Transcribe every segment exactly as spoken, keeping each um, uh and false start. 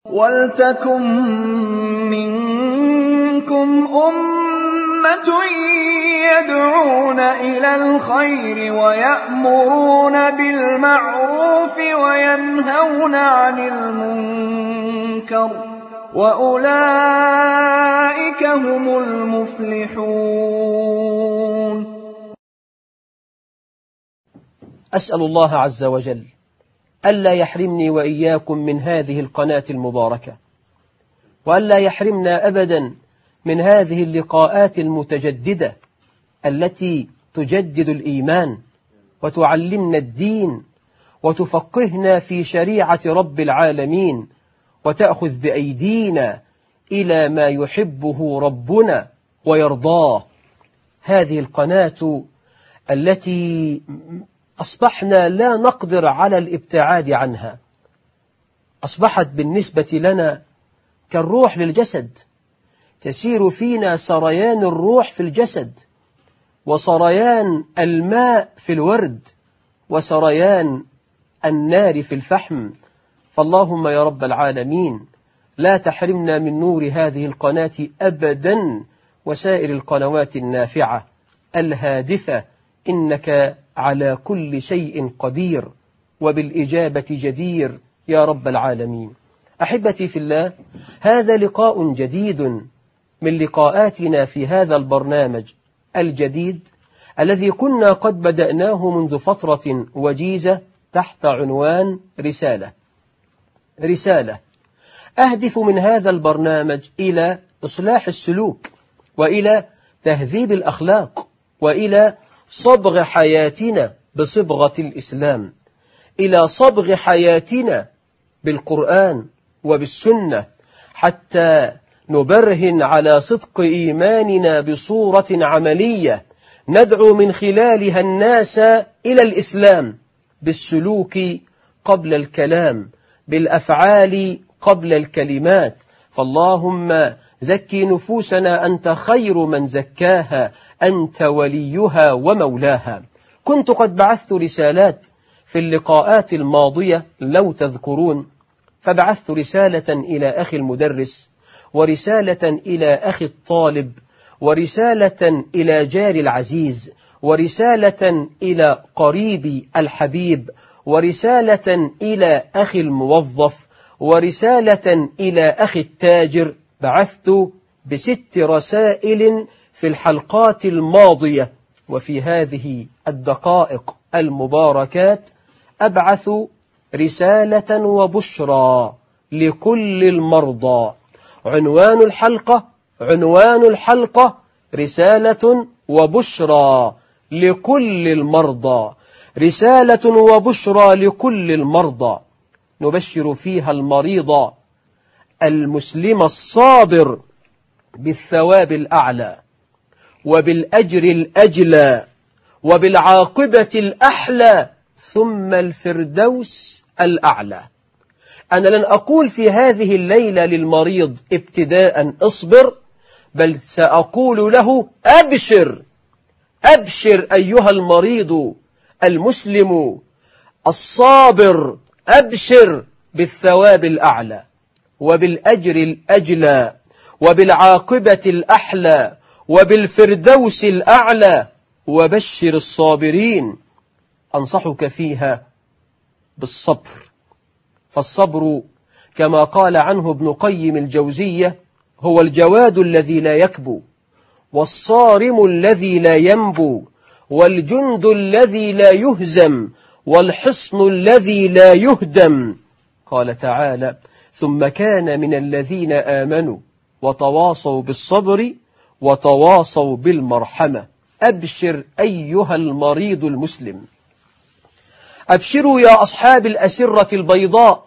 وَلْتَكُن مِّنكُمْ أُمَّةٌ يَدْعُونَ إِلَى الْخَيْرِ وَيَأْمُرُونَ بِالْمَعْرُوفِ وَيَنْهَوْنَ عَنِ الْمُنكَرِ ۚ وَأُولَٰئِكَ هُمُ الْمُفْلِحُونَ. أسأل الله عز وجل ألا يحرمني وإياكم من هذه القناة المباركة، وألا يحرمنا أبدا من هذه اللقاءات المتجددة التي تجدد الإيمان وتعلمنا الدين وتفقهنا في شريعة رب العالمين وتأخذ بأيدينا إلى ما يحبه ربنا ويرضاه. هذه القناة التي أصبحنا لا نقدر على الابتعاد عنها، أصبحت بالنسبة لنا كالروح للجسد، تسير فينا سريان الروح في الجسد، وسريان الماء في الورد، وسريان النار في الفحم. فاللهم يا رب العالمين لا تحرمنا من نور هذه القناة أبدا وسائر القنوات النافعة الهادفة، إنك على كل شيء قدير وبالإجابة جدير يا رب العالمين. أحبتي في الله، هذا لقاء جديد من لقاءاتنا في هذا البرنامج الجديد الذي كنا قد بدأناه منذ فترة وجيزة تحت عنوان رسالة. رسالة أهدف من هذا البرنامج إلى إصلاح السلوك، وإلى تهذيب الأخلاق، وإلى صبغ حياتنا بصبغة الإسلام، إلى صبغ حياتنا بالقرآن وبالسنة، حتى نبرهن على صدق إيماننا بصورة عملية ندعو من خلالها الناس إلى الإسلام، بالسلوك قبل الكلام، بالأفعال قبل الكلمات. فاللهم زكي نفوسنا، أنت خير من زكاها، أنت وليها ومولاها. كنت قد بعثت رسالات في اللقاءات الماضية لو تذكرون، فبعثت رسالة إلى أخي المدرس، ورسالة إلى أخي الطالب، ورسالة إلى جاري العزيز، ورسالة إلى قريبي الحبيب، ورسالة إلى أخي الموظف، ورسالة إلى أخي التاجر. بعثت بست رسائل في الحلقات الماضية، وفي هذه الدقائق المباركات أبعث رسالة وبشرى لكل المرضى. عنوان الحلقة عنوان الحلقة رسالة وبشرى لكل المرضى. رسالة وبشرى لكل المرضى، نبشر فيها المريض المسلم الصابر بالثواب الأعلى وبالأجر الأجلى وبالعاقبة الأحلى ثم الفردوس الأعلى. أنا لن أقول في هذه الليلة للمريض ابتداء اصبر، بل سأقول له أبشر أبشر أيها المريض المسلم الصابر، أبشر بالثواب الأعلى وبالأجر الأجلى وبالعاقبة الأحلى وبالفردوس الأعلى، وبشر الصابرين. أنصحك فيها بالصبر، فالصبر كما قال عنه ابن قيم الجوزية هو الجواد الذي لا يكبو، والصارم الذي لا ينبو، والجند الذي لا يهزم، والحصن الذي لا يهدم. قال تعالى: ثم كان من الذين آمنوا وتواصوا بالصبر وتواصوا بالمرحمة. أبشر أيها المريض المسلم، أبشروا يا أصحاب الأسرة البيضاء،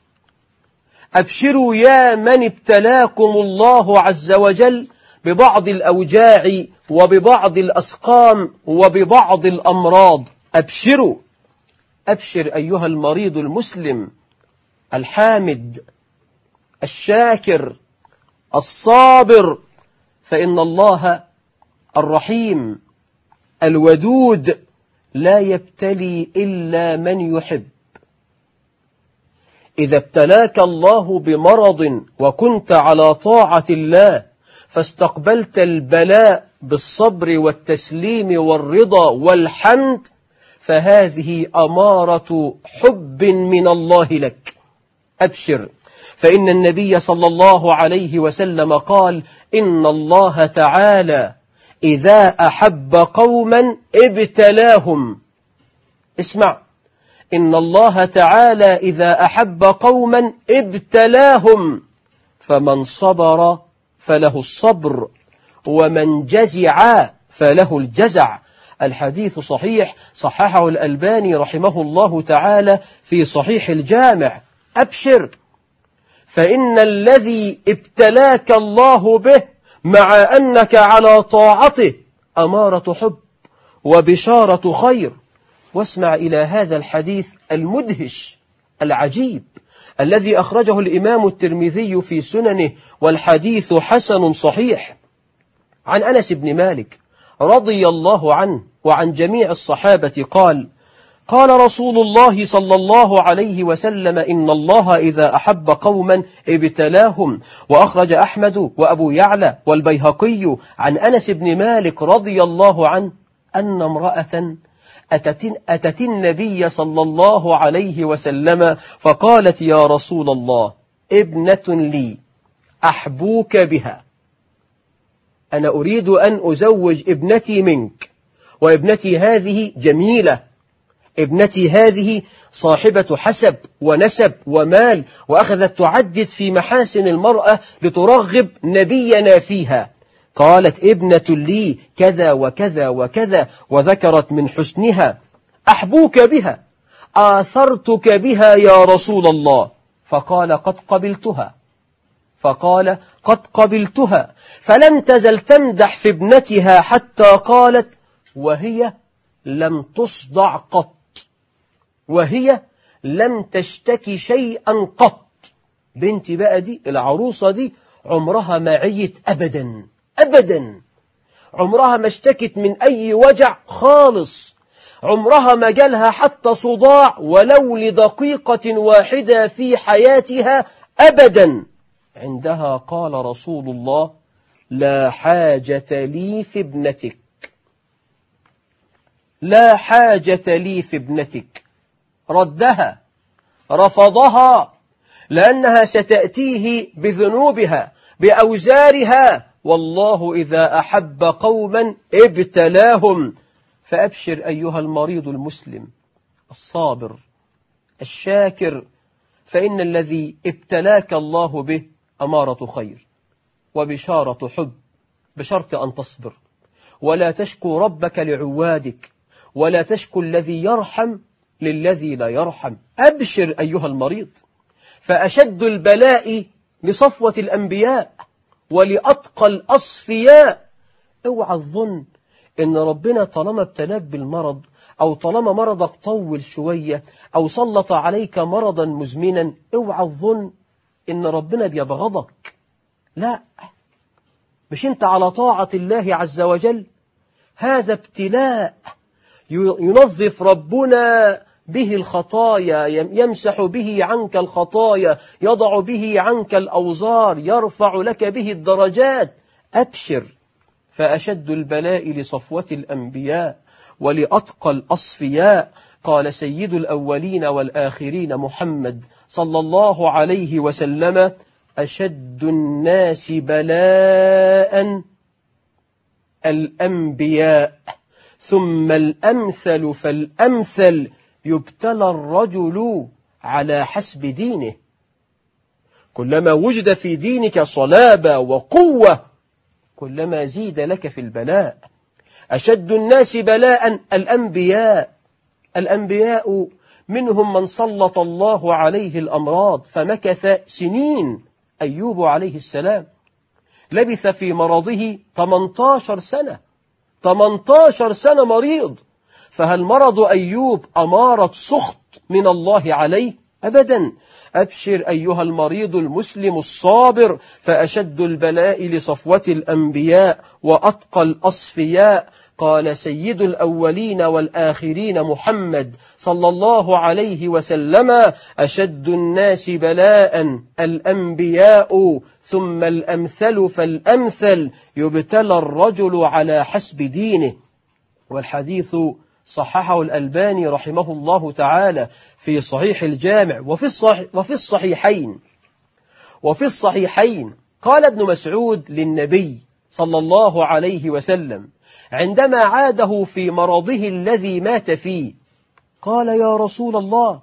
أبشروا يا من ابتلاكم الله عز وجل ببعض الأوجاع وببعض الأسقام وببعض الأمراض. أبشروا أبشر أيها المريض المسلم الحامد الشاكر الصابر، فإن الله الرحيم الودود لا يبتلي إلا من يحب. إذا ابتلاك الله بمرض وكنت على طاعة الله فاستقبلت البلاء بالصبر والتسليم والرضا والحمد، فهذه أمارة حب من الله لك. أبشر، فإن النبي صلى الله عليه وسلم قال: إن الله تعالى إذا أحب قوما ابتلاهم. اسمع، إن الله تعالى إذا أحب قوما ابتلاهم، فمن صبر فله الصبر، ومن جزع فله الجزع. الحديث صحيح، صححه الألباني رحمه الله تعالى في صحيح الجامع. أبشر، فإن الذي ابتلاك الله به مع أنك على طاعته أمارة حب وبشارة خير. واسمع إلى هذا الحديث المدهش العجيب الذي أخرجه الإمام الترمذي في سننه، والحديث حسن صحيح، عن أنس بن مالك رضي الله عنه وعن جميع الصحابة قال: قال رسول الله صلى الله عليه وسلم: إن الله إذا أحب قوما ابتلاهم. وأخرج أحمد وأبو يعلى والبيهقي عن أنس بن مالك رضي الله عنه أن امرأة أتت, أتت النبي صلى الله عليه وسلم فقالت: يا رسول الله، ابنة لي أحبوك بها، أنا أريد أن أزوج ابنتي منك، وابنتي هذه جميلة، ابنتي هذه صاحبة حسب ونسب ومال، وأخذت تعدد في محاسن المرأة لترغب نبينا فيها. قالت: ابنة لي كذا وكذا وكذا، وذكرت من حسنها. أحبوك بها، آثرتك بها يا رسول الله. فقال: قد قبلتها فقال قد قبلتها فلم تزل تمدح في ابنتها حتى قالت: وهي لم تصدع قط، وهي لم تشتكي شيئا قط. بنتي بقى دي، العروسة دي، عمرها ما عيت أبدا أبدا، عمرها ما اشتكت من أي وجع خالص، عمرها ما جالها حتى صداع ولو لدقيقة واحدة في حياتها أبدا. عندها قال رسول الله: لا حاجة لي في ابنتك، لا حاجة لي في ابنتك. ردها، رفضها، لأنها ستأتيه بذنوبها بأوزارها، والله إذا أحب قوما ابتلاهم. فأبشر أيها المريض المسلم الصابر الشاكر، فإن الذي ابتلاك الله به أمارة خير وبشارة حب، بشرط أن تصبر ولا تشكو ربك لعوادك، ولا تشكو الذي يرحم للذي لا يرحم. أبشر أيها المريض، فأشد البلاء لصفوة الأنبياء ولأتقى الأصفياء. اوعى الظن إن ربنا طالما ابتلاك بالمرض، أو طالما مرضك طول شوية، أو سلط عليك مرضا مزمنا، اوعى الظن إن ربنا بيبغضك. لا، مش أنت على طاعة الله عز وجل، هذا ابتلاء ينظف ربنا به الخطايا، يمسح به عنك الخطايا، يضع به عنك الأوزار، يرفع لك به الدرجات. أبشر، فأشد البلاء لصفوة الأنبياء ولأتقى الأصفياء. قال سيد الأولين والآخرين محمد صلى الله عليه وسلم: أشد الناس بلاء الأنبياء، ثم الأمثل فالأمثل، يبتلى الرجل على حسب دينه. كلما وجد في دينك صلابة وقوة كلما زيد لك في البلاء. أشد الناس بلاء الأنبياء، الأنبياء منهم من سلط الله عليه الأمراض فمكث سنين. أيوب عليه السلام لبث في مرضه ثمانية عشر سنة، ثمانية عشر سنة مريض. فهل مرض أيوب أمارة سخط من الله عليه؟ أبدا. أبشر أيها المريض المسلم الصابر، فأشد البلاء لصفوة الأنبياء وأتقى الأصفياء. قال سيد الأولين والآخرين محمد صلى الله عليه وسلم: أشد الناس بلاء الأنبياء ثم الأمثل فالأمثل يبتلى الرجل على حسب دينه. والحديث صححه الألباني رحمه الله تعالى في صحيح الجامع. وفي الصحيح وفي الصحيحين وفي الصحيحين قال ابن مسعود للنبي صلى الله عليه وسلم عندما عاده في مرضه الذي مات فيه، قال: يا رسول الله،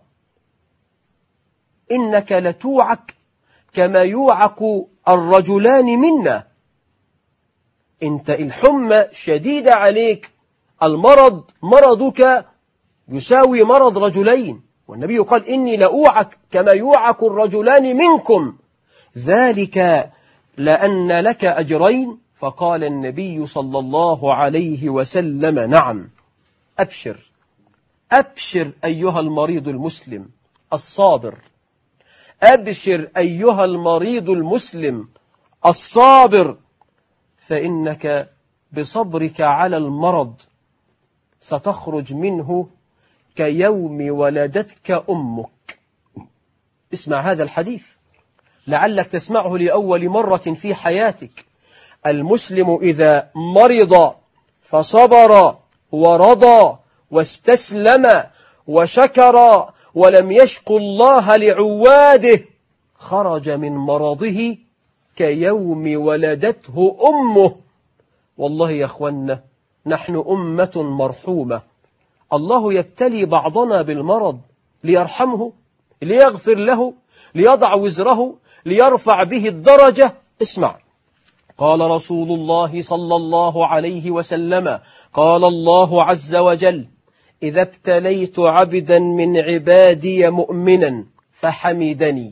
إنك لتوعك كما يوعك الرجلان منا. انت الحمى شديدة عليك، المرض مرضك يساوي مرض رجلين، والنبي قال: إني لأوعك كما يوعك الرجلان منكم، ذلك لأن لك أجرين. فقال النبي صلى الله عليه وسلم: نعم، أبشر أبشر أيها المريض المسلم الصابر، أبشر أيها المريض المسلم الصابر، فإنك بصبرك على المرض ستخرج منه كيوم ولدتك أمك. اسمع هذا الحديث لعلك تسمعه لأول مرة في حياتك. المسلم إذا مرض فصبر ورضى واستسلم وشكر ولم يشك الله لعواده، خرج من مرضه كيوم ولدته أمه. والله يا أخوانا، نحن أمة مرحومة، الله يبتلي بعضنا بالمرض ليرحمه، ليغفر له، ليضع وزره، ليرفع به الدرجة. اسمع، قال رسول الله صلى الله عليه وسلم: قال الله عز وجل: إذا ابتليت عبدا من عبادي مؤمنا فحمدني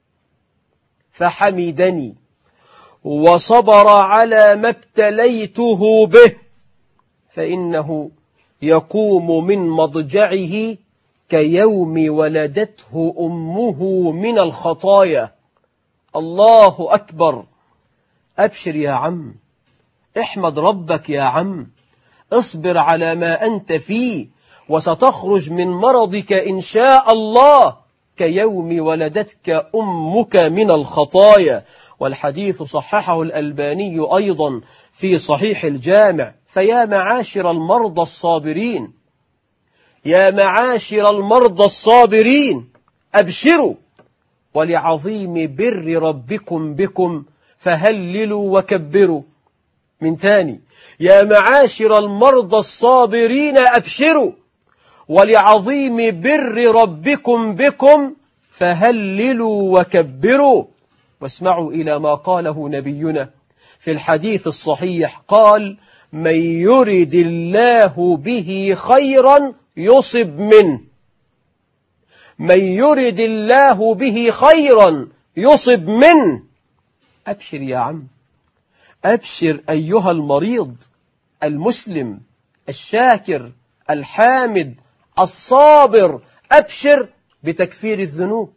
فحمدني وصبر على ما ابتليته به، فإنه يقوم من مضجعه كيوم ولدته أمه من الخطايا. الله أكبر. أبشر يا عم، احمد ربك يا عم، اصبر على ما أنت فيه، وستخرج من مرضك إن شاء الله كيوم ولدتك أمك من الخطايا. والحديث صححه الألباني أيضا في صحيح الجامع. فيا معاشر المرضى الصابرين، يا معاشر المرضى الصابرين، أبشروا، ولعظيم بر ربكم بكم فهللوا وكبروا. من تاني، يا معاشر المرضى الصابرين أبشروا، ولعظيم بر ربكم بكم فهللوا وكبروا. واسمعوا إلى ما قاله نبينا في الحديث الصحيح، قال: من يرد الله به خيرا يصب منه، من يرد الله به خيرا يصب منه. أبشر يا عم، أبشر أيها المريض المسلم الشاكر الحامد الصابر، أبشر بتكفير الذنوب،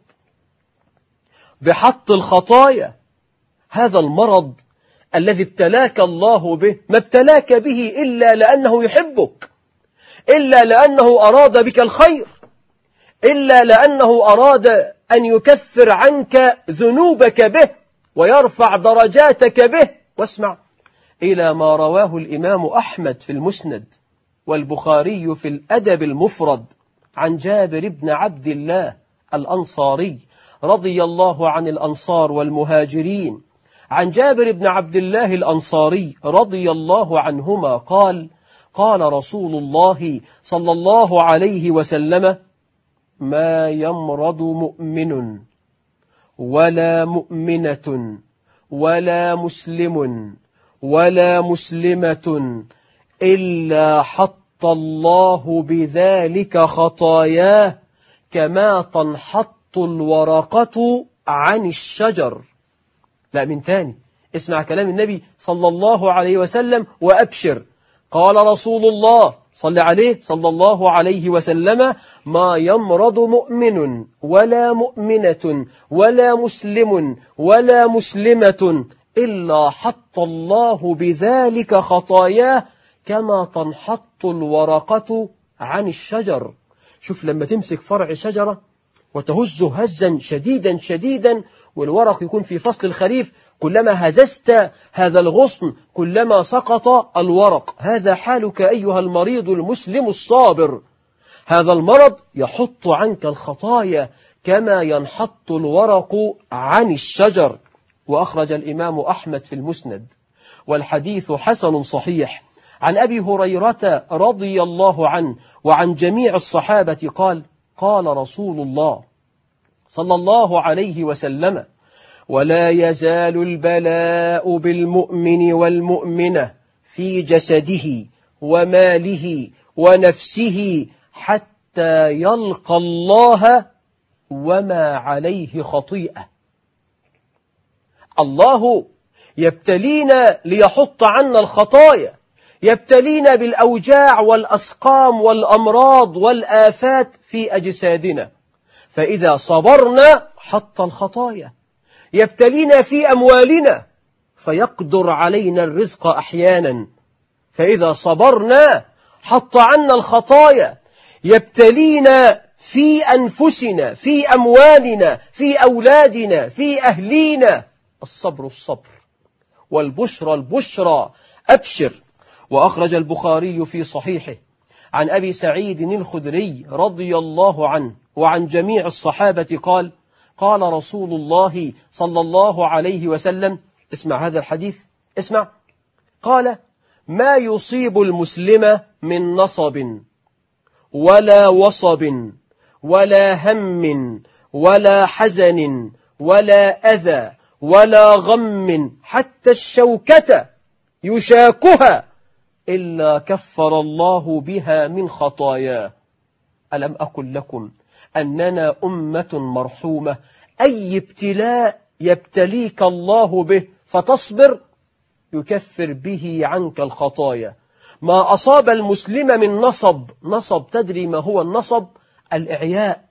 بحط الخطايا. هذا المرض الذي ابتلاك الله به ما ابتلاك به إلا لأنه يحبك، إلا لأنه أراد بك الخير، إلا لأنه أراد أن يكفر عنك ذنوبك به ويرفع درجاتك به. واسمع إلى ما رواه الإمام أحمد في المسند والبخاري في الأدب المفرد عن جابر بن عبد الله الأنصاري رضي الله عن الأنصار والمهاجرين. عن جابر بن عبد الله الأنصاري رضي الله عنهما قال: قال رسول الله صلى الله عليه وسلم: ما يمرض مؤمن ولا مؤمنة ولا مسلم ولا مسلمة إلا حط الله بذلك خطاياه كما تنحط الورقة عن الشجر. لا، من تاني، اسمع كلام النبي صلى الله عليه وسلم وأبشر. قال رسول الله صلى عليه صلى الله عليه وسلم: ما يمرض مؤمن ولا مؤمنة ولا مسلم ولا مسلمة إلا حط الله بذلك خطاياه كما تنحط الورقة عن الشجر. شوف لما تمسك فرع شجرة وتهزه هزا شديدا شديدا، والورق يكون في فصل الخريف، كلما هززت هذا الغصن كلما سقط الورق. هذا حالك أيها المريض المسلم الصابر. هذا المرض يحط عنك الخطايا كما ينحط الورق عن الشجر. وأخرج الإمام أحمد في المسند، والحديث حسن صحيح، عن أبي هريرة رضي الله عنه وعن جميع الصحابة قال: قال رسول الله صلى الله عليه وسلم: ولا يزال البلاء بالمؤمن والمؤمنة في جسده وماله ونفسه حتى يلقى الله وما عليه خطيئة. الله يبتلينا ليحط عنا الخطايا، يبتلينا بالأوجاع والأسقام والأمراض والآفات في أجسادنا، فإذا صبرنا حط الخطايا. يبتلينا في أموالنا فيقدر علينا الرزق أحيانا، فإذا صبرنا حط عنا الخطايا. يبتلينا في أنفسنا، في أموالنا، في أولادنا، في أهلينا. الصبر الصبر والبشرى البشرى، أبشر. وأخرج البخاري في صحيحه عن أبي سعيد الخدري رضي الله عنه وعن جميع الصحابة قال: قال رسول الله صلى الله عليه وسلم، اسمع هذا الحديث، اسمع، قال: ما يصيب المسلم من نصب ولا وصب ولا هم ولا حزن ولا أذى ولا غم حتى الشوكة يشاكها إلا كفر الله بها من خطاياه. ألم أقل لكم أننا أمة مرحومة؟ أي ابتلاء يبتليك الله به فتصبر يكفر به عنك الخطايا. ما أصاب المسلم من نصب، نصب تدري ما هو النصب؟ الإعياء،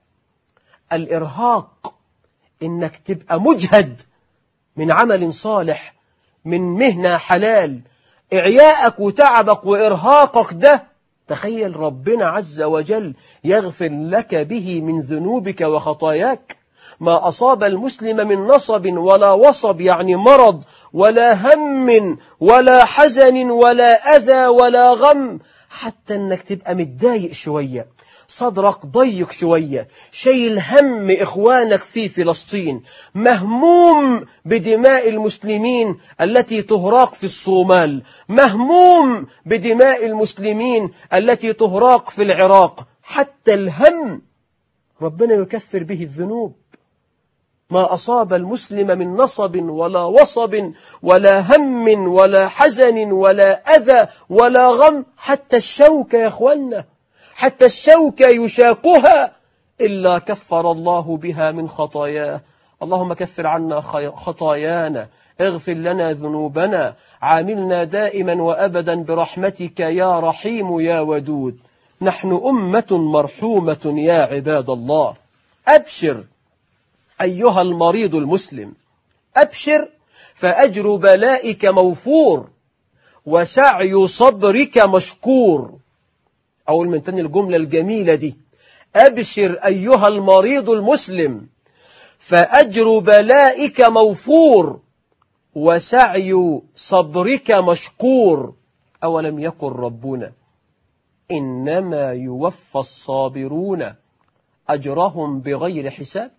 الإرهاق، إنك تبقى مجهد من عمل صالح، من مهنة حلال. إعياءك وتعبك وإرهاقك ده، تخيل ربنا عز وجل يغفر لك به من ذنوبك وخطاياك. ما أصاب المسلم من نصب ولا وصب، يعني مرض، ولا هم ولا حزن ولا أذى ولا غم، حتى أنك تبقى متضايق شوية، صدرك ضيق شوية، شايل هم إخوانك في فلسطين، مهموم بدماء المسلمين التي تهراق في الصومال، مهموم بدماء المسلمين التي تهراق في العراق. حتى الهم ربنا يكفر به الذنوب. ما أصاب المسلم من نصب ولا وصب ولا هم ولا حزن ولا أذى ولا غم، حتى الشوكة يا أخوانا، حتى الشوكة يشاقها إلا كفر الله بها من خطاياه. اللهم كفر عنا خطايانا، اغفر لنا ذنوبنا، عاملنا دائما وأبدا برحمتك يا رحيم يا ودود. نحن أمة مرحومة يا عباد الله. أبشر أيها المريض المسلم، أبشر، فأجر بلائك موفور وسعي صبرك مشكور. أول من تاني الجملة الجميلة دي، أبشر أيها المريض المسلم فأجر بلائك موفور وسعي صبرك مشكور. أولم يقل ربنا إنما يوفى الصابرون أجرهم بغير حساب؟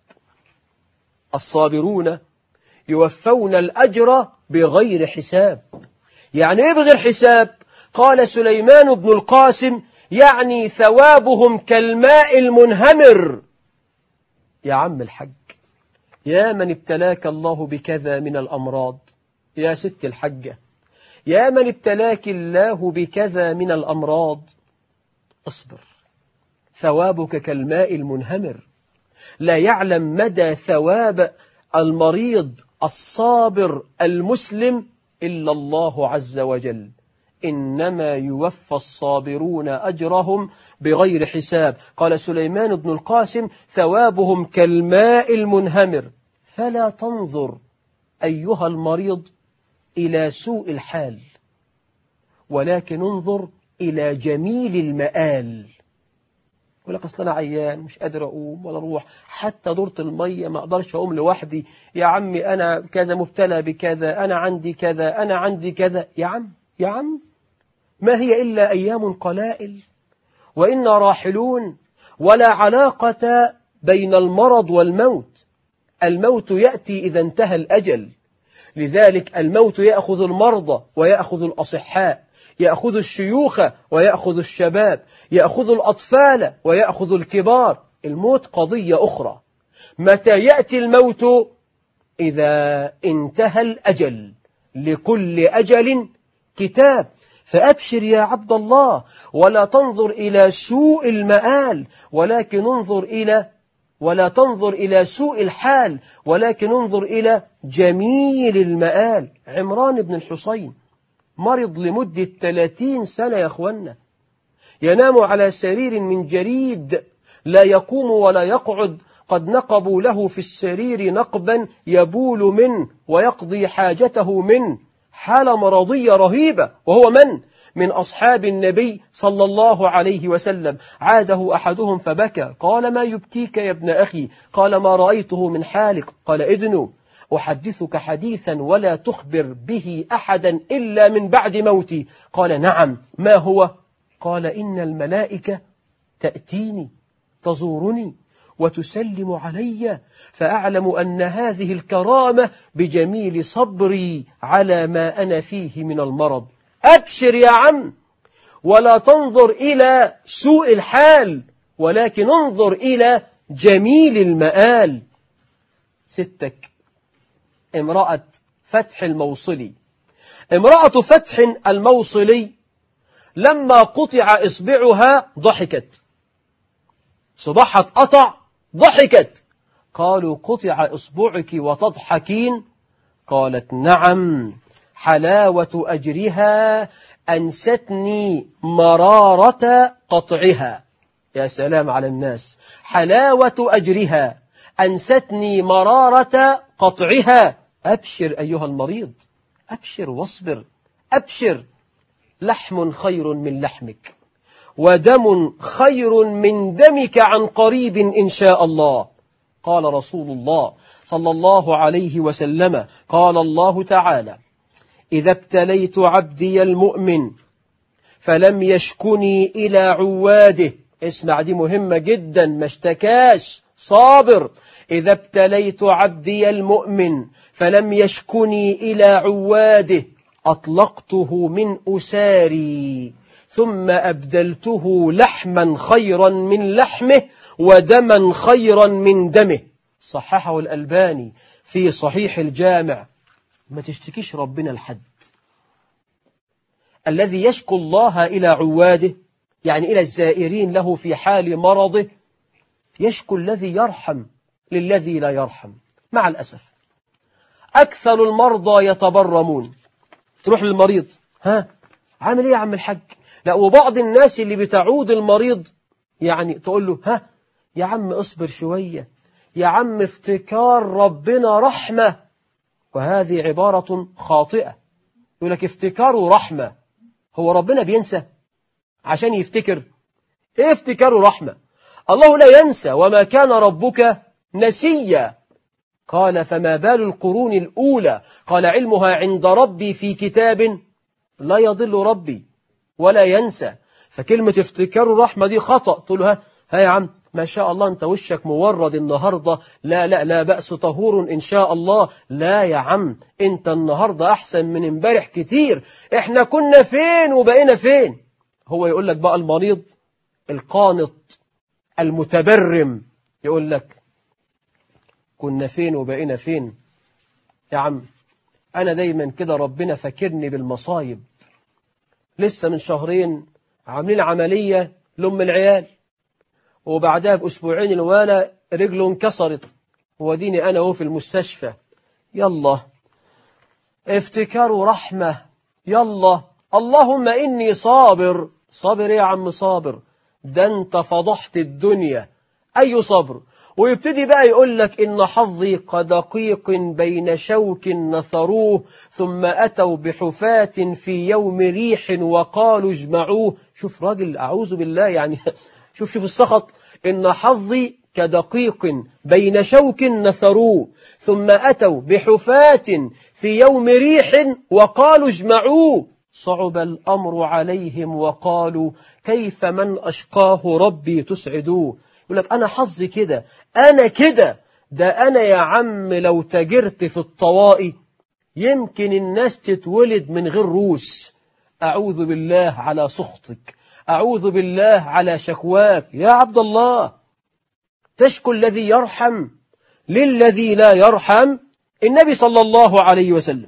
الصابرون يوفون الأجر بغير حساب. يعني إيه بغير حساب؟ قال سليمان بن القاسم يعني ثوابهم كالماء المنهمر. يا عم الحج، يا من ابتلاك الله بكذا من الأمراض، يا ست الحجة، يا من ابتلاك الله بكذا من الأمراض، اصبر، ثوابك كالماء المنهمر. لا يعلم مدى ثواب المريض الصابر المسلم إلا الله عز وجل. إنما يوفى الصابرون أجرهم بغير حساب. قال سليمان بن القاسم ثوابهم كالماء المنهمر. فلا تنظر أيها المريض إلى سوء الحال ولكن انظر إلى جميل المآل. يقول لك أصل أنا عيان مش قادر أقوم ولا أروح حتى دورة المية ما أقدرش أقوم لوحدي، يا عمي أنا كذا مبتلى بكذا، أنا عندي كذا، أنا عندي كذا. يا عم يا عم ما هي إلا أيام قلائل وإنا راحلون، ولا علاقة بين المرض والموت. الموت يأتي إذا انتهى الأجل، لذلك الموت يأخذ المرضى ويأخذ الأصحاء، يأخذ الشيوخ ويأخذ الشباب، يأخذ الأطفال ويأخذ الكبار. الموت قضية أخرى. متى يأتي الموت؟ إذا انتهى الأجل، لكل أجل كتاب. فأبشر يا عبد الله، ولا تنظر إلى سوء المآل، ولكن انظر إلى ولا تنظر إلى سوء الحال، ولكن انظر إلى جميل المآل. عمران بن الحصين مرض لمدة ثلاثين سنة يا أخوانا، ينام على سرير من جريد، لا يقوم ولا يقعد، قد نقبوا له في السرير نقبا يبول منه ويقضي حاجته منه. حالة مرضية رهيبة، وهو من؟ من أصحاب النبي صلى الله عليه وسلم. عاده أحدهم فبكى، قال ما يبكيك يا ابن أخي؟ قال ما رأيته من حالك. قال إذن أحدثك حديثا ولا تخبر به أحدا إلا من بعد موتي. قال نعم، ما هو؟ قال إن الملائكة تأتيني تزورني وتسلم علي، فأعلم أن هذه الكرامة بجميل صبري على ما أنا فيه من المرض. أبشر يا عم، ولا تنظر إلى سوء الحال، ولكن انظر إلى جميل المآل. ستك امرأة فتح الموصلي. امرأة فتح الموصلي لما قطع إصبعها ضحكت، صباحها اتقطع ضحكت. قالوا قطع إصبعك وتضحكين؟ قالت نعم، حلاوة أجرها أنستني مرارة قطعها. يا سلام على الناس، حلاوة أجرها أنستني مرارة قطعها. أبشر أيها المريض، أبشر واصبر، أبشر. لحم خير من لحمك، ودم خير من دمك عن قريب إن شاء الله. قال رسول الله صلى الله عليه وسلم، قال الله تعالى إذا ابتليت عبدي المؤمن فلم يشكني إلى عواده. اسمع دي مهمة جدا، ما اشتكاش، صابر. إذا ابتليت عبدي المؤمن فلم يشكني إلى عواده أطلقته من أساري ثم أبدلته لحما خيرا من لحمه ودما خيرا من دمه. صححه الألباني في صحيح الجامع. ما تشتكيش ربنا لحد. الذي يشكو الله إلى عواده، يعني إلى الزائرين له في حال مرضه، يشكو الذي يرحم للذي لا يرحم. مع الأسف أكثر المرضى يتبرمون. تروح للمريض، ها عامل إيه يا عم الحاج؟ لا، وبعض الناس اللي بتعود المريض يعني تقول له ها يا عم اصبر شوية، يا عم افتكار ربنا رحمة. وهذه عبارة خاطئة. يقول لك افتكاره رحمة، هو ربنا بينسى عشان يفتكر؟ ايه افتكاره رحمة؟ الله لا ينسى، وما كان ربك نسيا. قال فما بال القرون الأولى؟ قال علمها عند ربي في كتاب لا يضل ربي ولا ينسى. فكلمة افتكار الرحمة دي خطأ. تقول له ها, ها يا عم ما شاء الله انت وشك مورد النهاردة، لا لا لا بأس طهور إن شاء الله. لا يا عم، انت النهاردة أحسن من امبارح كتير. احنا كنا فين وبقينا فين؟ هو يقول لك بقى المريض القانط المتبرم يقول لك كنا فين وبقينا فين. يا عم أنا دايما كده ربنا فاكرني بالمصايب. لسه من شهرين عاملين عملية لأم العيال، وبعدها بأسبوعين الوالة رجله انكسرت، وديني أنا هو في المستشفى. يلا افتكاروا رحمة، يلا اللهم إني صابر. صابر يا عم صابر؟ ده انت فضحت الدنيا. أي صبر؟ ويبتدي بقى يقول لك إن حظي كدقيق بين شوك نثروه ثم أتوا بحفاة في يوم ريح وقالوا اجمعوه. شوف راجل أعوذ بالله يعني شوف شوف السخط. إن حظي كدقيق بين شوك نثروه ثم أتوا بحفاة في يوم ريح وقالوا اجمعوه. صعب الأمر عليهم وقالوا كيف من أشقاه ربي تسعدوه. يقول لك أنا حظي كده، أنا كده، ده أنا يا عم لو تجرت في الطوائي يمكن الناس تتولد من غير روس. أعوذ بالله على سخطك، أعوذ بالله على شكواك يا عبد الله. تشكو الذي يرحم للذي لا يرحم. النبي صلى الله عليه وسلم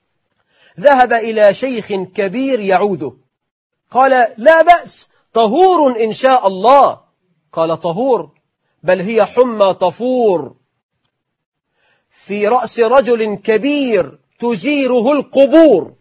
ذهب إلى شيخ كبير يعوده، قال لا بأس طهور إن شاء الله. قال طهور؟ بل هي حمى طفور في رأس رجل كبير تزيره القبور.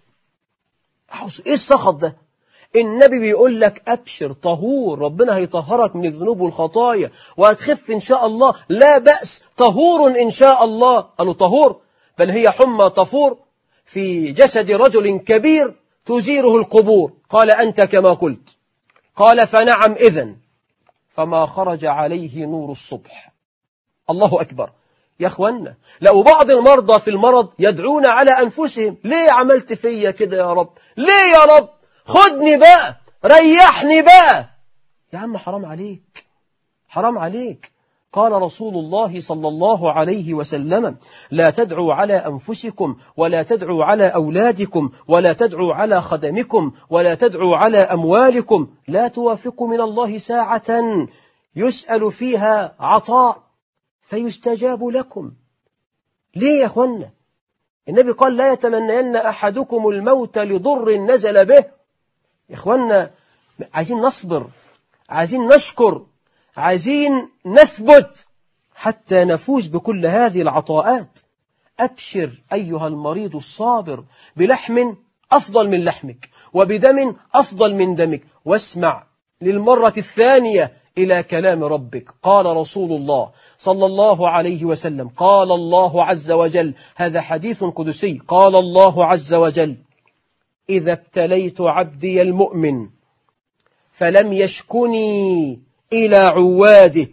إيه السخط ده؟ النبي بيقول لك أبشر طهور، ربنا هيطهرك من الذنوب والخطايا وهتخف إن شاء الله، لا بأس طهور إن شاء الله. قالوا طهور؟ بل هي حمى طفور في جسد رجل كبير تزيره القبور. قال أنت كما قلت. قال فنعم إذن. فما خرج عليه نور الصبح. الله أكبر يا أخوانا. لو بعض المرضى في المرض يدعون على أنفسهم، ليه عملت فيا كده يا رب؟ ليه يا رب؟ خدني بقى، ريحني بقى. يا عم حرام عليك، حرام عليك. قال رسول الله صلى الله عليه وسلم لا تدعوا على أنفسكم ولا تدعوا على أولادكم ولا تدعوا على خدمكم ولا تدعوا على أموالكم، لا توافقوا من الله ساعة يسأل فيها عطاء فيستجاب لكم. ليه يا أخوانا؟ النبي قال لا يتمنين أحدكم الموت لضر نزل به. يا أخوانا عايزين نصبر، عايزين نشكر، عايزين نثبت حتى نفوز بكل هذه العطاءات. أبشر أيها المريض الصابر بلحم أفضل من لحمك وبدم أفضل من دمك، واسمع للمرة الثانية إلى كلام ربك. قال رسول الله صلى الله عليه وسلم قال الله عز وجل، هذا حديث قدسي، قال الله عز وجل إذا ابتليت عبدي المؤمن فلم يشكني إلى عواده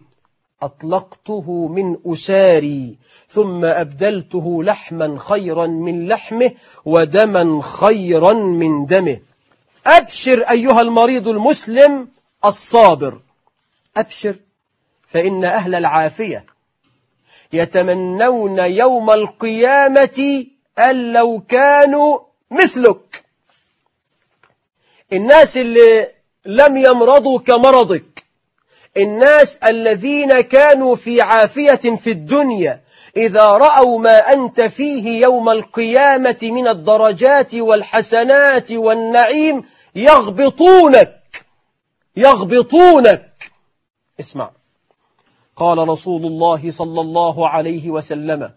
أطلقته من أساري ثم أبدلته لحما خيرا من لحمه ودما خيرا من دمه. أبشر أيها المريض المسلم الصابر، أبشر، فإن أهل العافية يتمنون يوم القيامة أن لو كانوا مثلك. الناس اللي لم يمرضوا كمرضك، الناس الذين كانوا في عافية في الدنيا، إذا رأوا ما أنت فيه يوم القيامة من الدرجات والحسنات والنعيم يغبطونك يغبطونك. اسمع، قال رسول الله صلى الله عليه وسلم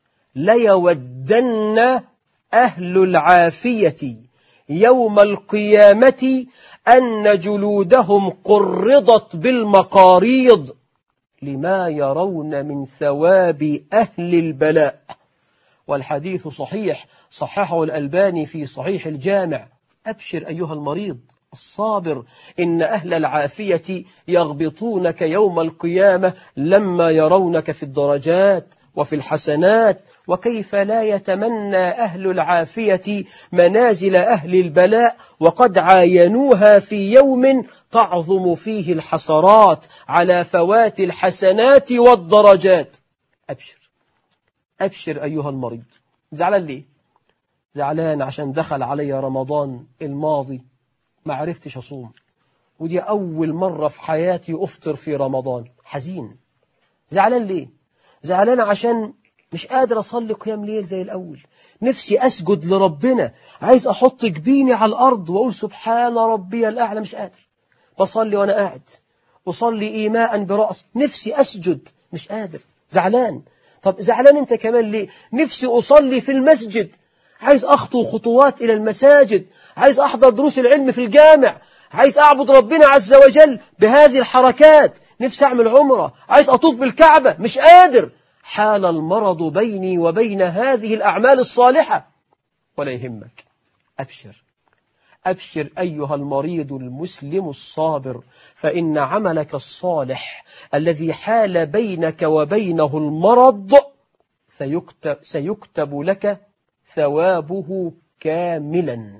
ليودن أهل العافية يوم القيامة أن جلودهم قرضت بالمقاريض لما يرون من ثواب أهل البلاء. والحديث صحيح، صححه الألباني في صحيح الجامع. أبشر أيها المريض الصابر، إن أهل العافية يغبطونك يوم القيامة لما يرونك في الدرجات وفي الحسنات. وكيف لا يتمنى أهل العافية منازل أهل البلاء وقد عاينوها في يوم تعظم فيه الحسرات على فوات الحسنات والدرجات. أبشر أبشر أيها المريض. زعلان ليه؟ زعلان عشان دخل علي رمضان الماضي ما عرفتش أصوم، ودي أول مرة في حياتي أفطر في رمضان. حزين. زعلان ليه؟ زعلان عشان مش قادر أصلي قيام ليل زي الأول. نفسي أسجد لربنا، عايز أحط جبيني على الأرض وأقول سبحان ربي الأعلى، مش قادر. بصلي وأنا قاعد، أصلي إيماء برأس، نفسي أسجد مش قادر. زعلان. طب زعلان أنت كمان ليه؟ نفسي أصلي في المسجد، عايز أخطو خطوات إلى المساجد، عايز أحضر دروس العلم في الجامع، عايز أعبد ربنا عز وجل بهذه الحركات، نفسي أعمل عمرة، عايز أطوف بالكعبة، مش قادر. حال المرض بيني وبين هذه الأعمال الصالحة. ولا يهمك، أبشر أبشر أيها المريض المسلم الصابر، فإن عملك الصالح الذي حال بينك وبينه المرض سيكتب, سيكتب لك ثوابه كاملا.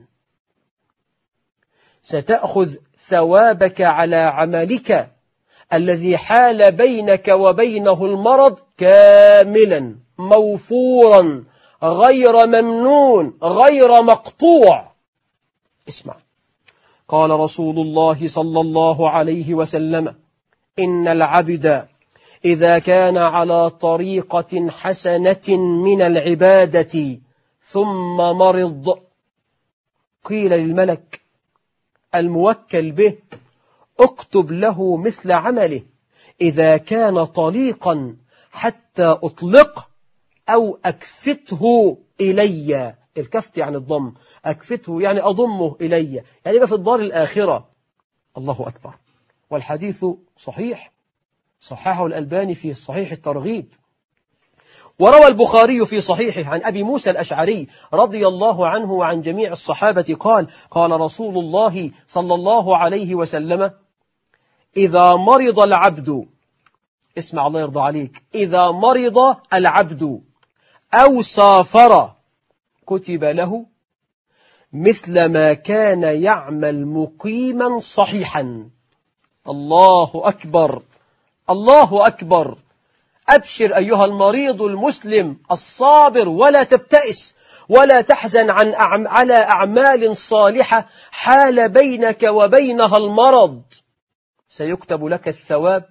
ستأخذ ثوابك على عملك الذي حال بينك وبينه المرض كاملا موفورا غير ممنون غير مقطوع. اسمع، قال رسول الله صلى الله عليه وسلم: إن العبد إذا كان على طريقة حسنة من العبادة ثم مرض، قيل للملك الموكل به: اكتب له مثل عمله إذا كان طليقا حتى أطلق أو أكفته إلي. الكفت يعني الضم، أكفته يعني أضمه إلي، يعني ما في الدار الآخرة. الله أكبر. والحديث صحيح، صححه الألباني في صحيح الترغيب. وروى البخاري في صحيحه عن أبي موسى الأشعري رضي الله عنه وعن جميع الصحابة قال: قال رسول الله صلى الله عليه وسلم: إذا مرض العبد، اسمع الله يرضى عليك، إذا مرض العبد أو سافر كتب له مثل ما كان يعمل مقيما صحيحا. الله أكبر، الله أكبر. أبشر أيها المريض المسلم الصابر، ولا تبتئس ولا تحزن عن أعم على أعمال صالحة حال بينك وبينها المرض. سيكتب لك الثواب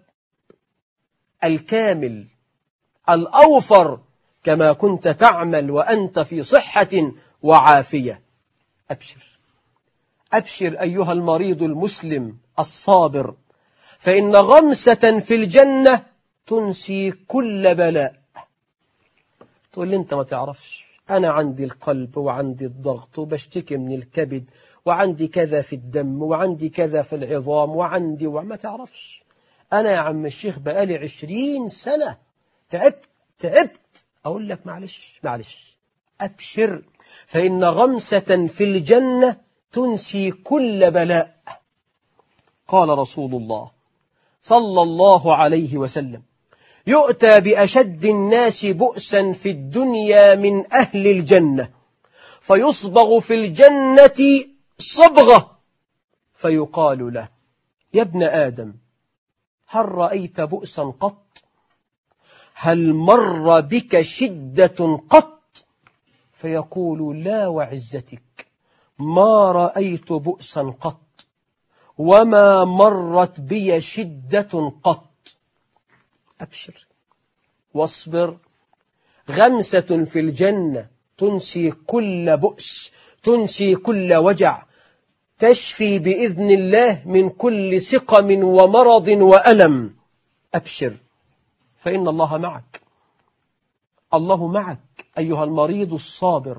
الكامل الأوفر كما كنت تعمل وأنت في صحة وعافية. أبشر أبشر أيها المريض المسلم الصابر، فإن غمسة في الجنة تنسي كل بلاء. تقول لي أنت ما تعرفش، أنا عندي القلب وعندي الضغط وبشتكي من الكبد وعندي كذا في الدم وعندي كذا في العظام وعندي وما تعرفش. أنا يا عم الشيخ بقالي عشرين سنة تعبت تعبت. أقول لك معلش معلش أبشر، فإن غمسة في الجنة تنسي كل بلاء. قال رسول الله صلى الله عليه وسلم: يؤتى بأشد الناس بؤسا في الدنيا من أهل الجنة، فيصبغ في الجنة صبغة، فيقال له: يا ابن آدم، هل رأيت بؤسا قط؟ هل مر بك شدة قط؟ فيقول: لا وعزتك، ما رأيت بؤسا قط وما مرت بي شدة قط. أبشر واصبر، غمسة في الجنة تنسي كل بؤس، تنسي كل وجع، تشفي بإذن الله من كل سقم ومرض وألم. أبشر، فإن الله معك، الله معك أيها المريض الصابر،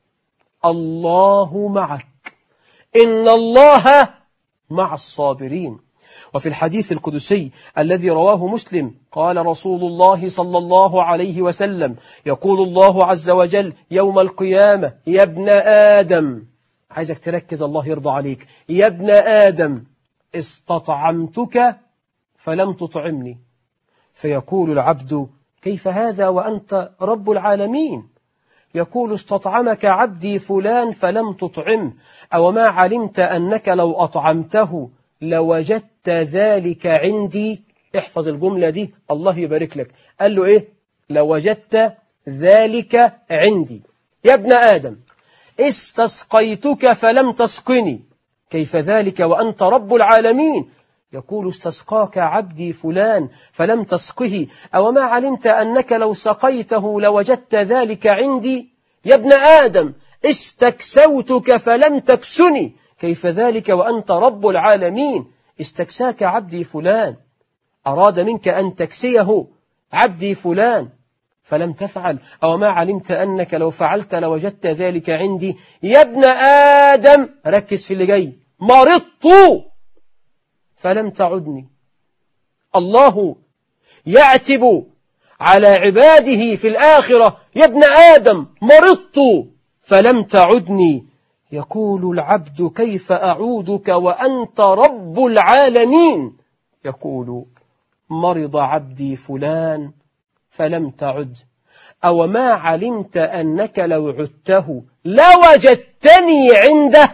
الله معك، إن الله مع الصابرين. وفي الحديث القدسي الذي رواه مسلم قال رسول الله صلى الله عليه وسلم: يقول الله عز وجل يوم القيامة: يا ابن آدم، عايزك تركز الله يرضى عليك، يا ابن آدم، استطعمتك فلم تطعمني. فيقول العبد: كيف هذا وأنت رب العالمين؟ يقول: استطعمك عبدي فلان فلم تطعمه، أو ما علمت أنك لو أطعمته لوجدت ذلك عندي. احفظ الجملة دي الله يبارك لك. قال له إيه؟ لوجدت ذلك عندي. يا ابن آدم، استسقيتك فلم تسقني، كيف ذلك وأنت رب العالمين؟ يقول: استسقاك عبدي فلان فلم تسقه، أو ما علمت أنك لو سقيته لوجدت ذلك عندي. يا ابن آدم، استكسوتك فلم تكسني، كيف ذلك وأنت رب العالمين؟ استكساك عبدي فلان، أراد منك أن تكسيه عبدي فلان فلم تفعل، أو ما علمت أنك لو فعلت لوجدت ذلك عندي. يا ابن آدم، ركز في اللي جاي، مرضت فلم تعدني. الله يعتب على عباده في الآخرة: يا ابن آدم مرضت فلم تعدني. يقول العبد: كيف أعودك وأنت رب العالمين؟ يقول: مرض عبدي فلان فلم تعد، أو ما علمت أنك لو عدته لوجدتني عنده.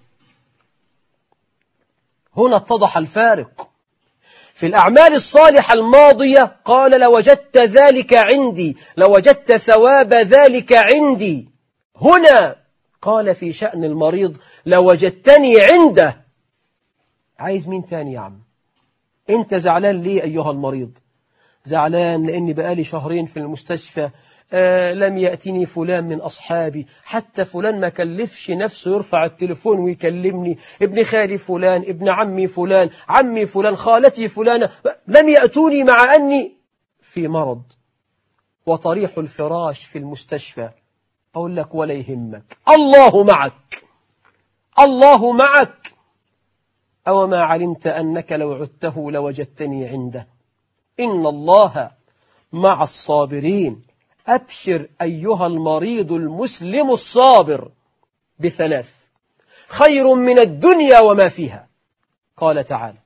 هنا اتضح الفارق. في الأعمال الصالحة الماضية قال: لوجدت ذلك عندي، لوجدت ثواب ذلك عندي. هنا قال في شأن المريض: لوجدتني عنده. عايز مين تاني يا عم؟ انت زعلان ليه أيها المريض؟ زعلان لأني بقالي شهرين في المستشفى، آه لم يأتني فلان من أصحابي، حتى فلان ما كلفش نفسه يرفع التليفون ويكلمني، ابن خالي فلان، ابن عمي فلان، عمي فلان، خالتي فلانة، لم يأتوني مع أني في مرض وطريح الفراش في المستشفى. أقول لك: ولا يهمك، الله معك، الله معك. أو ما علمت أنك لو عدته لوجدتني عنده. إن الله مع الصابرين. أبشر أيها المريض المسلم الصابر بثلاث: خير من الدنيا وما فيها. قال تعالى: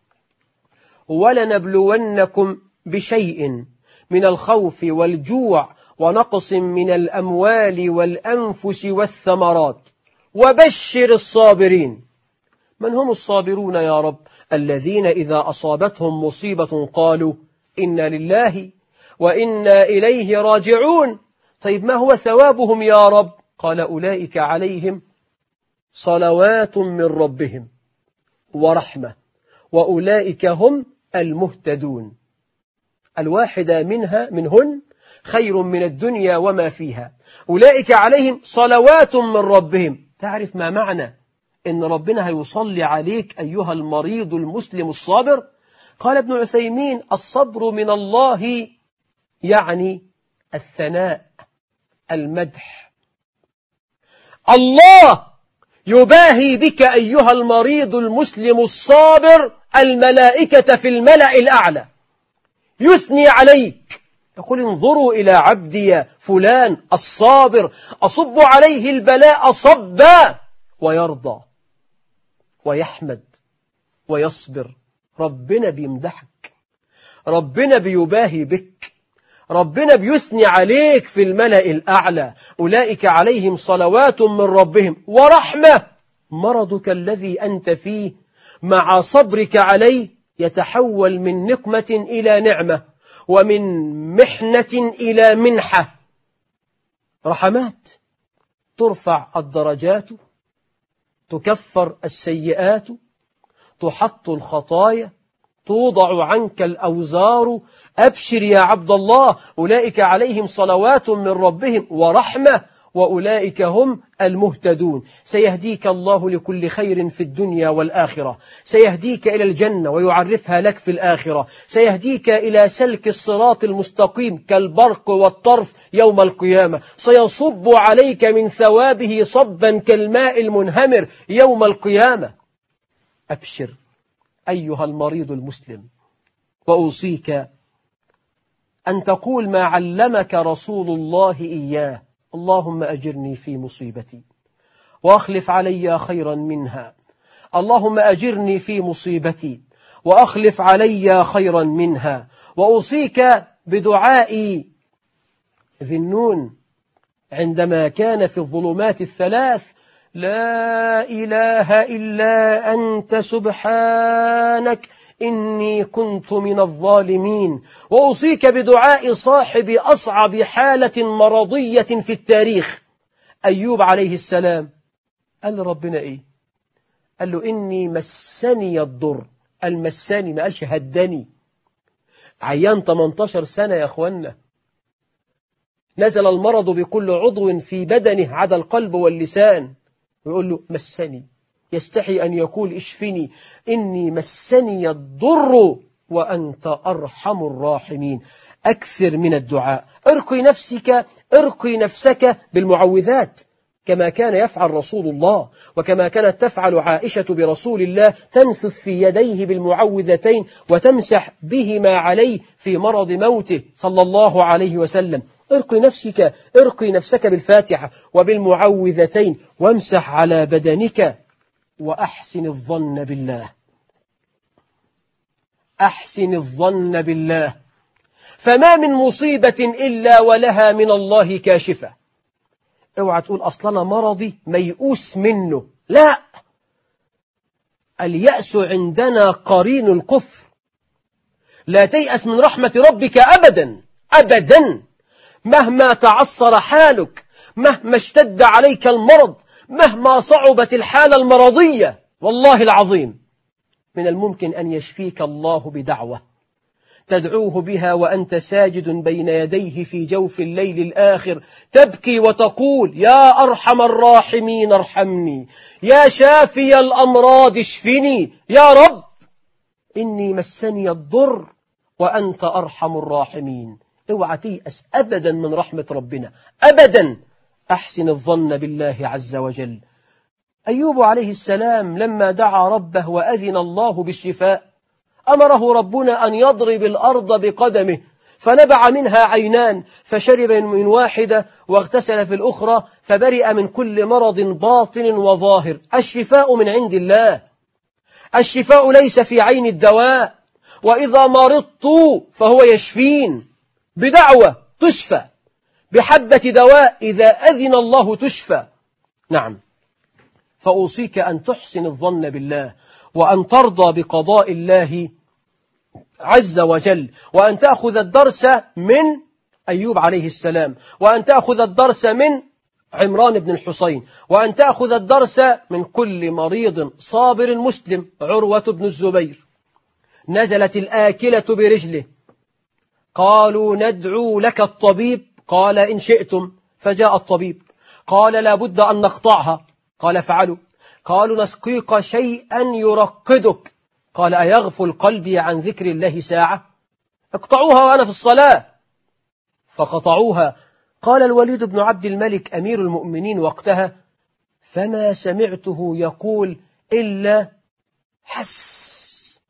ولنبلونكم بشيء من الخوف والجوع ونقص من الأموال والأنفس والثمرات وبشر الصابرين. من هم الصابرون يا رب؟ الذين إذا أصابتهم مصيبة قالوا: إنا لله وإنا إليه راجعون. طيب ما هو ثوابهم يا رب؟ قال: أولئك عليهم صلوات من ربهم ورحمة وأولئك هم المهتدون. الواحدة منها منهن خير من الدنيا وما فيها. أولئك عليهم صلوات من ربهم. تعرف ما معنى إن ربنا هيصلي عليك أيها المريض المسلم الصابر؟ قال ابن عثيمين: الصبر من الله يعني الثناء، المدح. الله يباهي بك أيها المريض المسلم الصابر، الملائكة في الملأ الأعلى يثني عليك، يقول: انظروا إلى عبدي فلان الصابر، أصب عليه البلاء صبا، ويرضى ويحمد ويصبر. ربنا بيمدحك، ربنا بيباهي بك، ربنا بيثني عليك في الملأ الأعلى. أولئك عليهم صلوات من ربهم ورحمة. مرضك الذي أنت فيه مع صبرك عليه يتحول من نقمة إلى نعمة، ومن محنة إلى منحة. رحمات، ترفع الدرجات، تكفر السيئات، تحط الخطايا، توضع عنك الأوزار. أبشر يا عبد الله، أولئك عليهم صلوات من ربهم ورحمة وأولئك هم المهتدون. سيهديك الله لكل خير في الدنيا والآخرة، سيهديك إلى الجنة ويعرفها لك في الآخرة، سيهديك إلى سلك الصراط المستقيم كالبرق والطرف يوم القيامة، سيصب عليك من ثوابه صبا كالماء المنهمر يوم القيامة. أبشر أيها المريض المسلم، وأوصيك أن تقول ما علمك رسول الله إياه: اللهم أجرني في مصيبتي وأخلف علي خيرا منها. اللهم أجرني في مصيبتي وأخلف علي خيرا منها. وأوصيك بدعاء ذي النون عندما كان في الظلمات الثلاث: لا إله إلا أنت سبحانك إني كنت من الظالمين. وأوصيك بدعاء صاحب أصعب حالة مرضية في التاريخ، أيوب عليه السلام. قال ربنا إيه؟ قال له: إني مسني الضر. المساني، ما قالش هدني. عيان ثمانية عشر سنة يا أخوانا، نزل المرض بكل عضو في بدنه عدا القلب واللسان، ويقول له مسني. يستحي أن يقول اشفني، إني مسني الضر وأنت أرحم الراحمين. أكثر من الدعاء. ارقي نفسك ارقي نفسك بالمعوذات. كما كان يفعل رسول الله، وكما كانت تفعل عائشة برسول الله، تنفث في يديه بالمعوذتين وتمسح بهما عليه في مرض موته صلى الله عليه وسلم. ارقي نفسك ارقي نفسك بالفاتحة وبالمعوذتين وامسح على بدنك، وأحسن الظن بالله. أحسن الظن بالله، فما من مصيبة إلا ولها من الله كاشفة. اوعى تقول أصلنا مرضي ميؤوس منه، لا، اليأس عندنا قرين الكفر. لا تيأس من رحمة ربك أبدا أبدا، مهما تعصر حالك، مهما اشتد عليك المرض، مهما صعبت الحالة المرضية، والله العظيم من الممكن أن يشفيك الله بدعوة تدعوه بها وأنت ساجد بين يديه في جوف الليل الآخر، تبكي وتقول: يا أرحم الراحمين ارحمني، يا شافي الأمراض اشفني، يا رب إني مسني الضر وأنت أرحم الراحمين. اوعى تيأس أبدا من رحمة ربنا أبدا. أحسن الظن بالله عز وجل. أيوب عليه السلام لما دعا ربه وأذن الله بالشفاء، أمره ربنا أن يضرب الأرض بقدمه، فنبع منها عينان، فشرب من واحدة واغتسل في الأخرى، فبرئ من كل مرض باطن وظاهر. الشفاء من عند الله، الشفاء ليس في عين الدواء. وإذا مرضت فهو يشفين، بدعوة تشفى، بحبة دواء إذا أذن الله تشفى. نعم، فأوصيك أن تحسن الظن بالله، وأن ترضى بقضاء الله عز وجل، وأن تأخذ الدرس من أيوب عليه السلام، وأن تأخذ الدرس من عمران بن الحصين، وأن تأخذ الدرس من كل مريض صابر مسلم. عروة بن الزبير نزلت الآكلة برجله، قالوا: ندعو لك الطبيب، قال: إن شئتم. فجاء الطبيب، قال: لا بد أن نقطعها، قال: فعلوا. قالوا: نسقيك شيئا يرقدك، قال: أيغفل قلبي عن ذكر الله ساعة؟ اقطعوها وأنا في الصلاة. فقطعوها. قال الوليد بن عبد الملك أمير المؤمنين وقتها: فما سمعته يقول إلا حس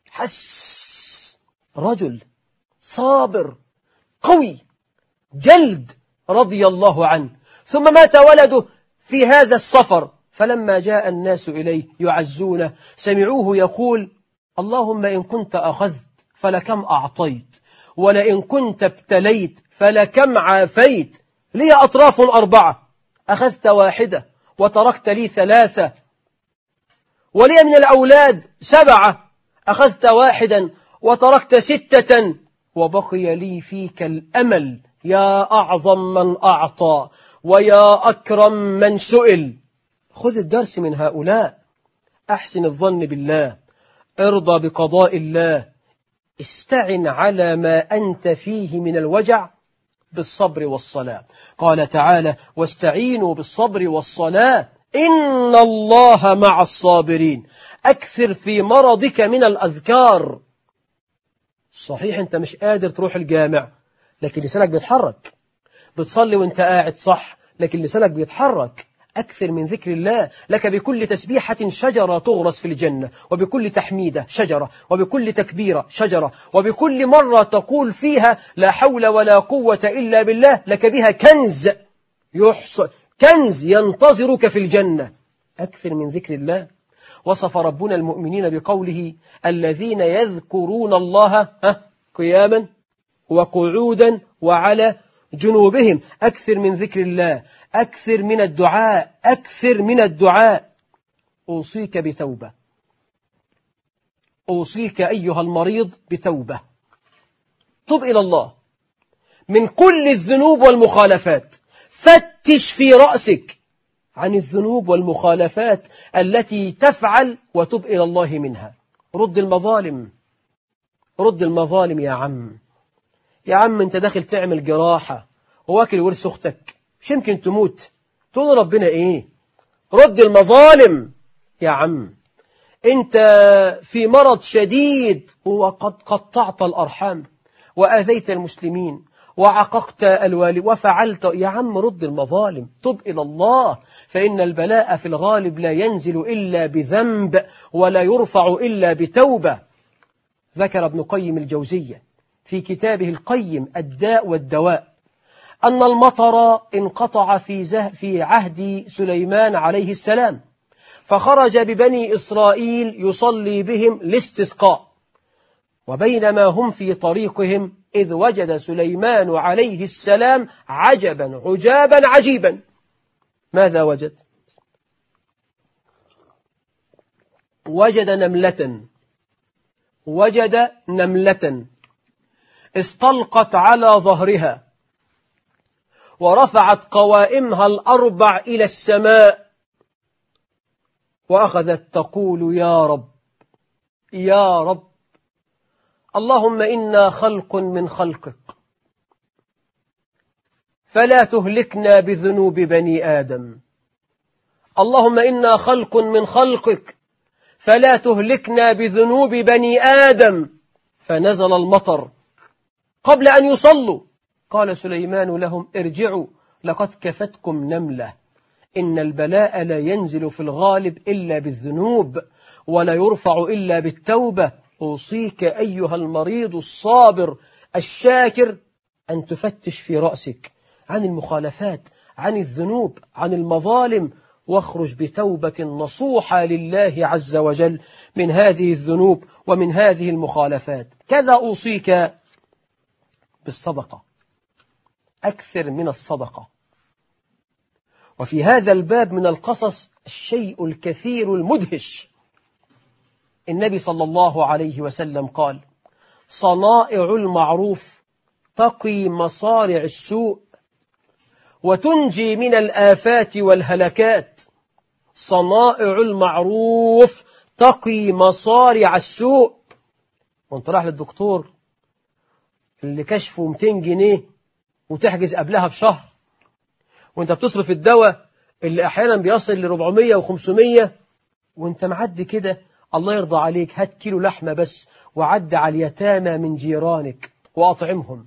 حس. رجل صابر قوي جلد رضي الله عنه. ثم مات ولده في هذا السفر، فلما جاء الناس إليه يعزونه سمعوه يقول: اللهم إن كنت أخذت فلكم أعطيت، ولئن كنت ابتليت فلكم عافيت. لي أطراف أربعة، أخذت واحدة وتركت لي ثلاثة، ولي من الأولاد سبعة، أخذت واحدا وتركت ستة، وبقي لي فيك الأمل يا أعظم من أعطى ويا أكرم من سئل. خذ الدرس من هؤلاء. أحسن الظن بالله، ارضى بقضاء الله، استعن على ما أنت فيه من الوجع بالصبر والصلاة. قال تعالى: واستعينوا بالصبر والصلاة إن الله مع الصابرين. أكثر في مرضك من الأذكار. صحيح أنت مش قادر تروح الجامع، لكن لسانك بيتحرك. بتصلي وانت قاعد صح، لكن لسانك بيتحرك. أكثر من ذكر الله. لك بكل تسبيحة شجرة تغرس في الجنة، وبكل تحميدة شجرة، وبكل تكبيرة شجرة، وبكل مرة تقول فيها لا حول ولا قوة إلا بالله لك بها كنز يحصى، كنز ينتظرك في الجنة. أكثر من ذكر الله. وصف ربنا المؤمنين بقوله: الذين يذكرون الله قياما وقعودا وعلى جنوبهم. أكثر من ذكر الله، أكثر من الدعاء، أكثر من الدعاء. أوصيك بتوبة، أوصيك أيها المريض بتوبة. تب إلى الله من كل الذنوب والمخالفات. فتش في رأسك عن الذنوب والمخالفات التي تفعل، وتب إلى الله منها. رد المظالم، رد المظالم يا عم. يا عم انت داخل تعمل جراحة وواكل ورث أختك، مش يمكن تموت، تقول ربنا ايه؟ رد المظالم يا عم. انت في مرض شديد وقد قطعت الأرحام وآذيت المسلمين وعققت الوالي وفعلت. يا عم رد المظالم، تب إلى الله، فإن البلاء في الغالب لا ينزل إلا بذنب ولا يرفع إلا بتوبة. ذكر ابن قيم الجوزية في كتابه القيم الداء والدواء أن المطر انقطع في, زه في عهد سليمان عليه السلام، فخرج ببني إسرائيل يصلي بهم الاستسقاء، وبينما هم في طريقهم إذ وجد سليمان عليه السلام عجبا عجابا عجيبا. ماذا وجد؟ وجد نملة وجد نملة استلقت على ظهرها ورفعت قوائمها الأربع إلى السماء وأخذت تقول يا رب يا رب اللهم إنا خلق من خلقك فلا تهلكنا بذنوب بني آدم. اللهم إنا خلق من خلقك فلا تهلكنا بذنوب بني آدم. فنزل المطر. قبل أن يصلوا قال سليمان لهم ارجعوا لقد كفتكم نملة. إن البلاء لا ينزل في الغالب إلا بالذنوب ولا يرفع إلا بالتوبة. أوصيك أيها المريض الصابر الشاكر أن تفتش في رأسك عن المخالفات، عن الذنوب، عن المظالم، واخرج بتوبة نصوحة لله عز وجل من هذه الذنوب ومن هذه المخالفات. كذا أوصيك بالصدقة، أكثر من الصدقة. وفي هذا الباب من القصص الشيء الكثير المدهش. النبي صلى الله عليه وسلم قال صنائع المعروف تقي مصارع السوء وتنجي من الآفات والهلكات. صنائع المعروف تقي مصارع السوء. وانت راح للدكتور اللي كشفه مئتين جنيه وتحجز قبلها بشهر، وانت بتصرف الدواء اللي احيانا بيصل ل أربعمية وخمسمية، وانت معدي كده الله يرضى عليك هات كيلو لحمة بس وعد على اليتامى من جيرانك وأطعمهم.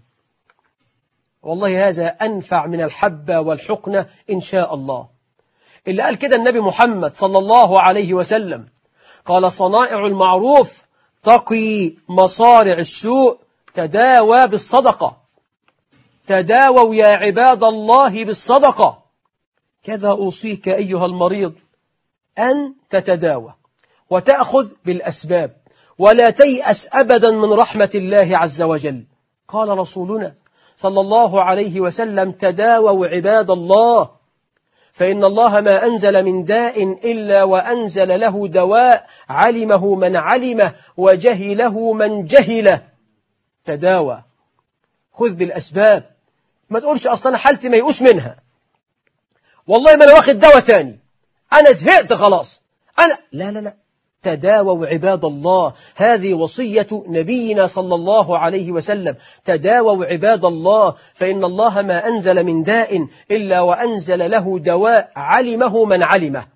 والله هذا أنفع من الحبة والحقنة إن شاء الله. اللي قال كده النبي محمد صلى الله عليه وسلم قال صنائع المعروف تقي مصارع السوء. تداوى بالصدقة، تداووا يا عباد الله بالصدقة. كذا أوصيك أيها المريض أن تتداوى وتأخذ بالأسباب ولا تيأس أبدا من رحمة الله عز وجل. قال رسولنا صلى الله عليه وسلم تداووا عباد الله فإن الله ما أنزل من داء إلا وأنزل له دواء علمه من علمه وجهله من جهله. تداوى، خذ بالأسباب. ما تقولش أصلا حالتي ما يقوس منها، والله ما أنا واخد دواء تاني، أنا زهقت خلاص أنا لا لا لا تداووا عباد الله. هذه وصية نبينا صلى الله عليه وسلم. تداووا عباد الله فإن الله ما أنزل من داء إلا وأنزل له دواء علمه من علمه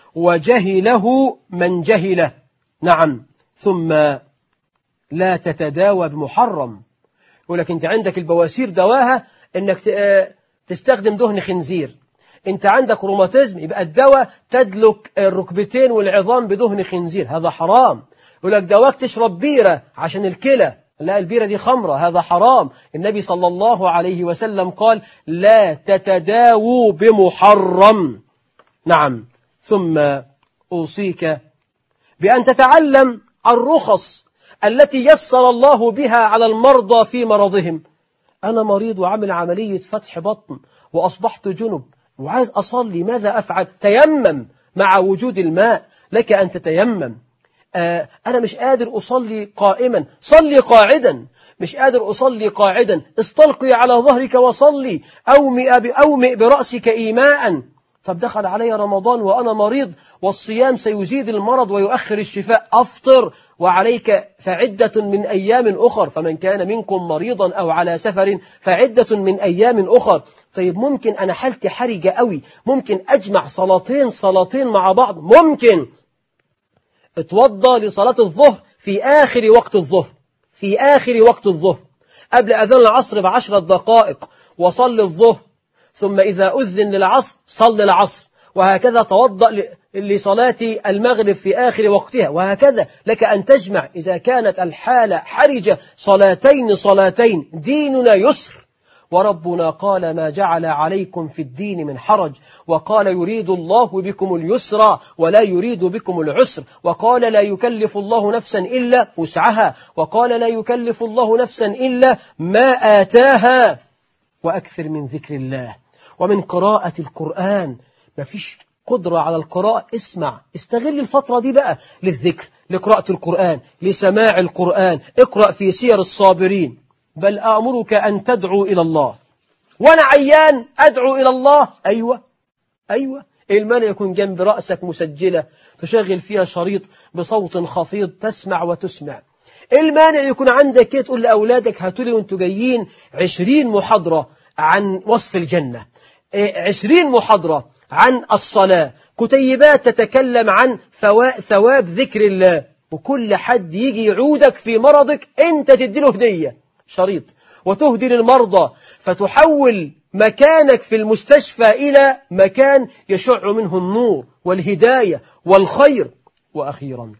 وجهله من جهله. نعم. ثم لا تتداوى بمحرم. يقول لك أنت عندك البواسير دواها أنك تستخدم دهن خنزير، أنت عندك روماتيزم يبقى الدواء تدلك الركبتين والعظام بدهن خنزير، هذا حرام. يقول لك دواك تشرب بيرة عشان الكلى، لا البيرة دي خمرة، هذا حرام. النبي صلى الله عليه وسلم قال لا تتداووا بمحرم. نعم. ثم أوصيك بأن تتعلم الرخص التي يسر الله بها على المرضى في مرضهم. أنا مريض وعمل عملية فتح بطن وأصبحت جنب وعايز أصلي، ماذا أفعل؟ تيمم مع وجود الماء، لك أن تتيمم. آه أنا مش قادر أصلي قائما، صلي قاعدا. مش قادر أصلي قاعدا، استلقي على ظهرك وصلي. أومئ, أومئ برأسك إيماء. طب دخل علي رمضان وأنا مريض والصيام سيزيد المرض ويؤخر الشفاء، أفطر وعليك فعدة من أيام أخر. فمن كان منكم مريضا أو على سفر فعدة من أيام أخر. طيب ممكن أنا حالتي حرجة قوي، ممكن أجمع صلاتين صلاتين مع بعض، ممكن اتوضى لصلاة الظهر في آخر وقت الظهر، في آخر وقت الظهر قبل أذان العصر بعشرة دقائق وصل الظهر، ثم إذا أذن للعصر صل العصر، وهكذا توضأ لصلاة المغرب في آخر وقتها، وهكذا لك أن تجمع إذا كانت الحالة حرجة صلاتين صلاتين. ديننا يسر، وربنا قال ما جعل عليكم في الدين من حرج، وقال يريد الله بكم اليسر ولا يريد بكم العسر، وقال لا يكلف الله نفسا إلا وسعها، وقال لا يكلف الله نفسا إلا ما آتاها. وأكثر من ذكر الله ومن قراءة القرآن. ما فيش قدرة على القراءة، اسمع، استغل الفترة دي بقى للذكر، لقراءة القرآن، لسماع القرآن. اقرأ في سير الصابرين. بل أأمرك أن تدعو إلى الله. وأنا عيان أدعو إلى الله؟ أيوة أيوة. المانع يكون جنب رأسك مسجلة تشغل فيها شريط بصوت خفيض تسمع وتسمع. المانع يكون عندك كده تقول لأولادك هاتوا لي وانتوا جايين عشرين محاضرة عن وصف الجنة، عشرين محاضرة عن الصلاة، كتيبات تتكلم عن ثواب ذكر الله، وكل حد يجي يعودك في مرضك انت تديله هدية شريط وتهدي للمرضى، فتحول مكانك في المستشفى إلى مكان يشع منه النور والهداية والخير. وأخيرا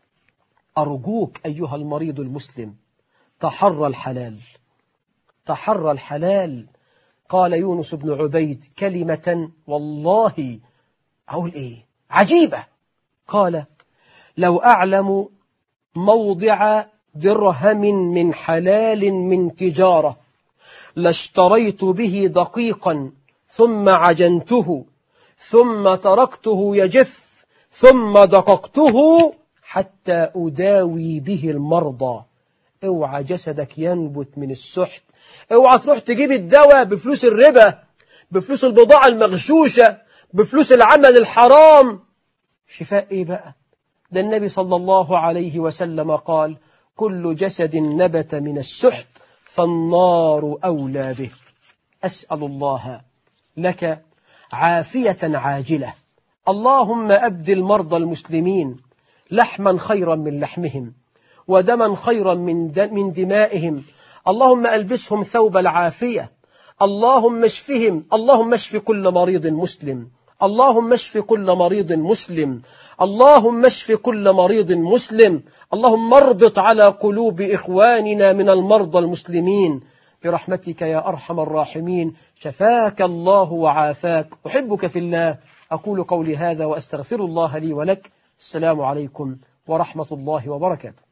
أرجوك أيها المريض المسلم، تحرى الحلال، تحرى الحلال. قال يونس بن عبيد كلمة والله أقول إيه عجيبة، قال لو أعلم موضع درهم من حلال من تجارة لاشتريت به دقيقا ثم عجنته ثم تركته يجف ثم دققته حتى أداوي به المرضى. اوعى جسدك ينبت من السحت، اوعى تروح تجيب الدواء بفلوس الربا، بفلوس البضاعة المغشوشة، بفلوس العمل الحرام. شفاء ايه بقى؟ ده النبي صلى الله عليه وسلم قال كل جسد نبت من السحت فالنار أولى به. أسأل الله لك عافية عاجلة. اللهم أبدل مرضى المسلمين لحما خيرا من لحمهم ودما خيرا من من دمائهم. اللهم ألبسهم ثوب العافية. اللهم اشفهم، اللهم اشف كل مريض مسلم، اللهم اشف كل مريض مسلم، اللهم اشف كل مريض مسلم. اللهم اربط على قلوب إخواننا من المرضى المسلمين برحمتك يا أرحم الراحمين. شفاك الله وعافاك. أحبك في الله. أقول قولي هذا وأستغفر الله لي ولك. السلام عليكم ورحمة الله وبركاته.